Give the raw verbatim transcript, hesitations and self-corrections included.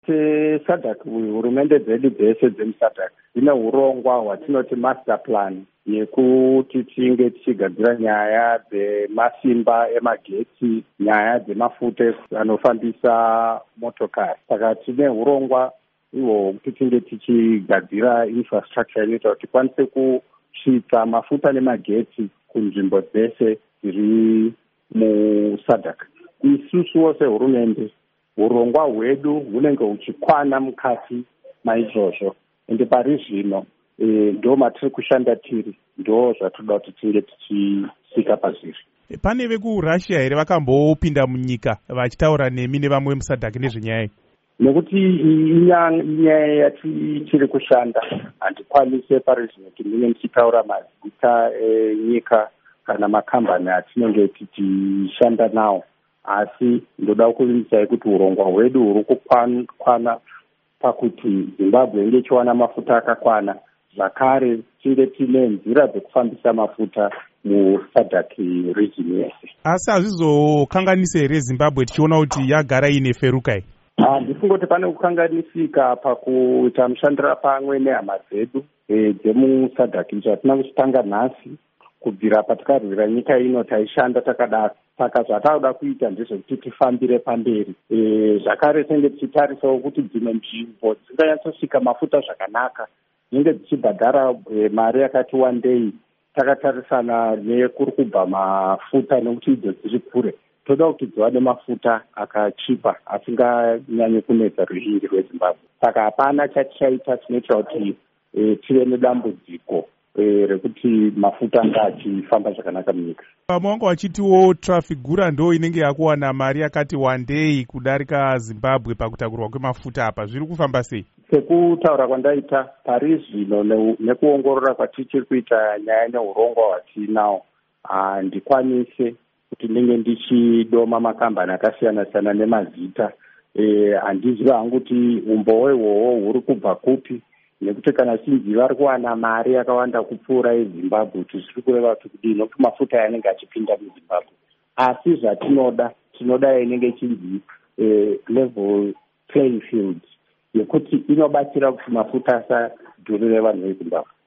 SADC, hurumende dzedu dzese dzemuSADC dzine urongwa hwatinoti master plan yekuti tinge tichigadzira nyaya dzemasimba emagetsi, nyaya dzemafuta anofambisa motokari. Saka tine urongwa ihwo hwekuti tinge tichigadzira infrastructure inoita kuti tikwanise kusvitsa mafuta nemagetsi kunzvimbo dzese dziri muSADC. Isusuwo sehurumende urongwa hwedu hunenge huchikwana mukati maizvozvo, ende pari zvino e, ndo matiri kushanda tiri, ndo zvatoda kuti tinge tichisvika pazviri. Pane vekuRussia here vakambopinda munyika vachitaura nemi nevamwe muSADC nezvenyaya? Nekuti inyaya yatichiri kushanda, handikwanise pari zvino kuti ndinge ndichitaura mazita enyika kana makambani atinenge tichishanda nawo, asi ndoda kuvimbisai kuti urongwa hwedu huri kukwana pakuti Zimbabwe inge ichiwana mafuta akakwana, zvakare tinge tine nzira dzekufambisa mafuta muSADC region yese. Asi hazvizokanganise here Zimbabwe tichiona kuti yagara ine ferukai? Ndifungoti pane kukanganisika pakuita mushandira pamwe nehama dzedu e, dzemuSADC. Icho hatina kuchitanga nhasi, kubvira patikarwira nyika ino taishanda takadaro. Saka zvatakuda kuita ndezvekuti tifambire pamberi. E, zvakare tinenge tichitarisawo kuti dzimwe nzvimbo dzinganyatsosvika mafuta zvakanaka dzinenge dzichibhadhara e, mari yakati wandei, takatarisana nekuri kubva mafuta nekuti idzo dziri kure. Toda kuti dziwane mafuta akachipa asinganyanyi kunetsa ruzhinji rweZimbabwe. Saka hapana chatichaita chinoita kuti e, tive nedambudziko e, rekuti mafuta anga achifamba zvakanaka munyika. Vamwe vachitiwo Trafigura ndo inenge yakuwana mari yakati wandei kudarika Zimbabwe pakutakurwa kwemafuta apa, zviri kufamba sei? Sekutaura kwandaita pari zvino nekuongorora kwatichiri kuita nyaya neurongwa hwatinawo, handikwanise kuti ndinge ndichidoma makambani akasiyana siyana nemazita. Handiziva hangu kuti umboo ihwohwo huri kubva kupi, nekuti kana chinzi vari kuwana mari yakawanda kupfuura yeZimbabwe, kuti zviri kureva kuti kudii, nokuti mafuta anenge achipinda muZimbabwe. Asi zvatinoda, tinoda inenge chinzi eh, level playing field, yekuti inobatsira kuti mafuta asadhurire vanhu veZimbabwe.